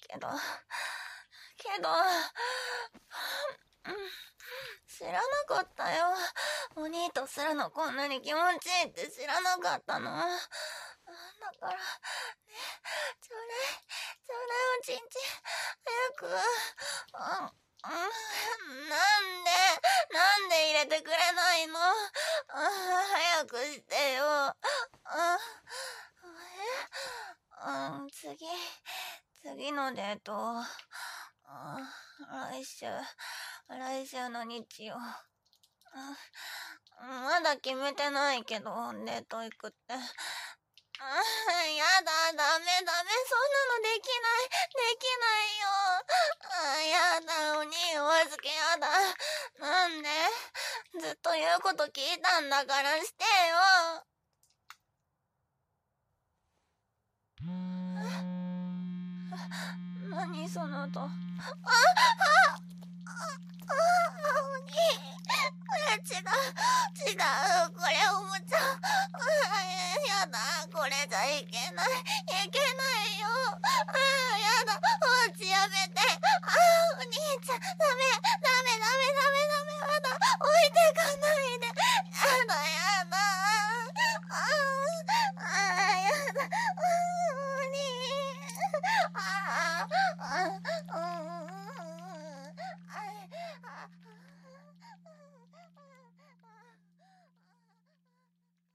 けど、知らなかったよ。お兄とするのこんなに気持ちいいって知らなかったの。だから、ね、ちょうだいおちんちん、早く。なんで入れてくれないの？早くしてよ。次のデート、来週の日曜。まだ決めてないけど、デート行くって。やだ、ダメ、そんなのできないよ。やだ、お兄、お預けやだ。なんで？ずっと言うこと聞いたんだからしてよ。何その音。お兄。これ違う。これおもちゃ。